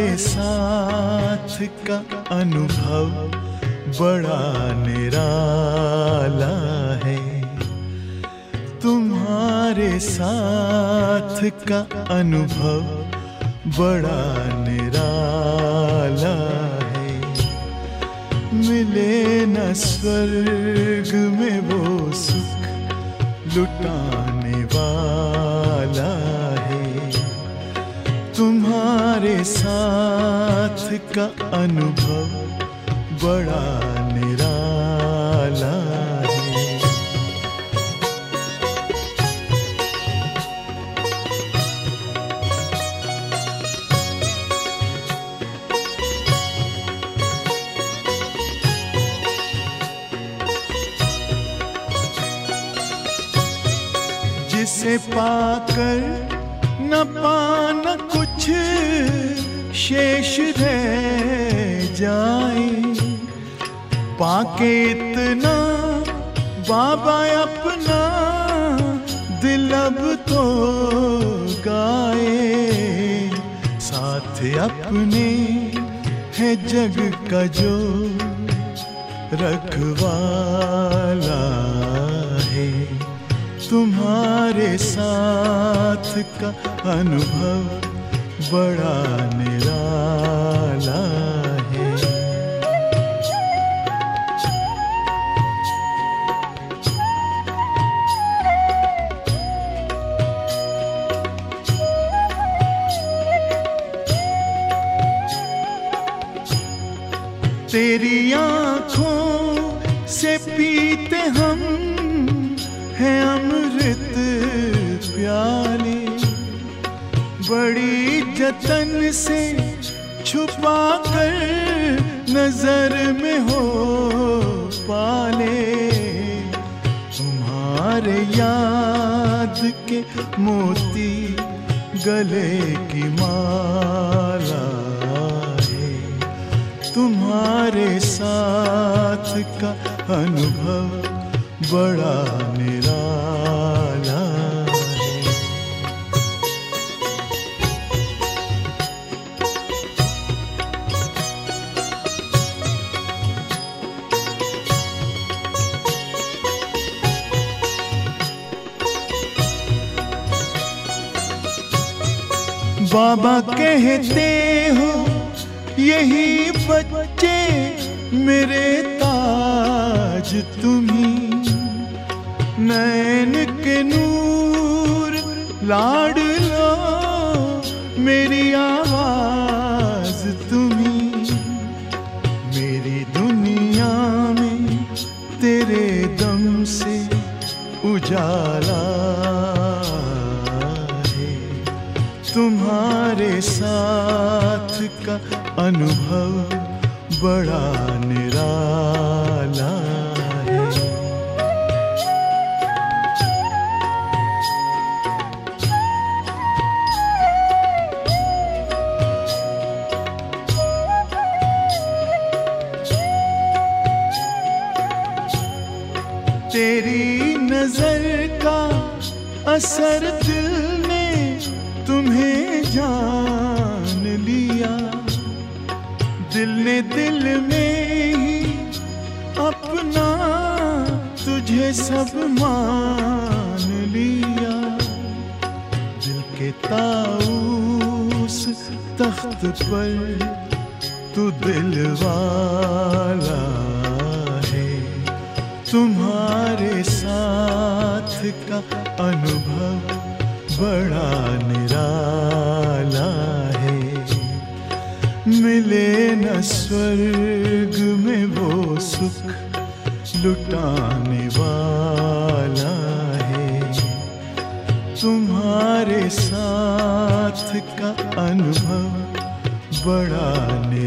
साथ का अनुभव बड़ा निराला है। तुम्हारे साथ का अनुभव बड़ा निराला है। मिले न स्वर्ग में वो सुख लुटाने वाला है। तुम्हारे साथ का अनुभव बड़ा निराला है। जिसे पाकर न पाना कुछ शेष रह जाए, पाके इतना बाबा अपना दिल अब तो गाए। साथ अपने है जग का जो रखवाला है। तुम्हारे साथ का अनुभव बड़ा निराला है। तेरी आँखों से पीते हम हैं अमृत प्याले। बड़ी जतन से छुपा कर नजर में हो पाले। तुम्हारे याद के मोती गले की माला है। तुम्हारे साथ का अनुभव बड़ा निराला है। बाबा कहते हो यही बच्चे मेरे ताज तुम्ही। नैन के नूर लाड लो मेरी आवाज तुम्ही। मेरी दुनिया में तेरे दम से उजाला है। तुम्हारे साथ का अनुभव बड़ा निराला है। तेरी नजर का असर दिल ने तुम्हें जान लिया। दिल ने दिल में ही अपना तुझे सब मान लिया। दिल के ताऊस तख्त पर तू दिल वाला है। तुम्हारे साथ का अनुभव बड़ा निराला है। मिले न स्वर्ग में वो सुख लुटाने वाला है। तुम्हारे साथ का अनुभव बड़ा